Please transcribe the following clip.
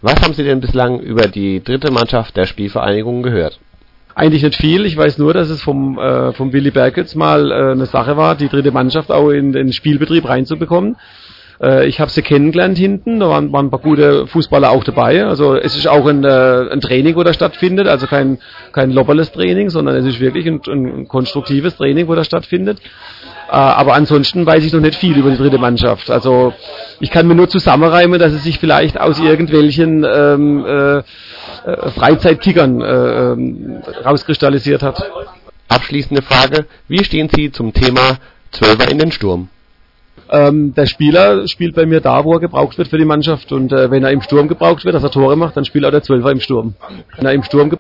Was haben Sie denn bislang über die dritte Mannschaft der Spielvereinigung gehört? Eigentlich nicht viel. Ich weiß nur, dass es vom Willy Berkitz mal eine Sache war, die dritte Mannschaft auch in den Spielbetrieb reinzubekommen. Ich habe sie kennengelernt hinten, da waren ein paar gute Fußballer auch dabei. Also es ist auch ein Training, wo da stattfindet, also kein lobberles Training, sondern es ist wirklich ein konstruktives Training, wo da stattfindet. Aber ansonsten weiß ich noch nicht viel über die dritte Mannschaft. Also ich kann mir nur zusammenreimen, dass es sich vielleicht aus irgendwelchen Freizeitkickern rauskristallisiert hat. Abschließende Frage, wie stehen Sie zum Thema Zwölfer in den Sturm? Der Spieler spielt bei mir da, wo er gebraucht wird für die Mannschaft, und wenn er im Sturm gebraucht wird, dass er Tore macht, dann spielt auch der Zwölfer im Sturm. Wenn er im Sturm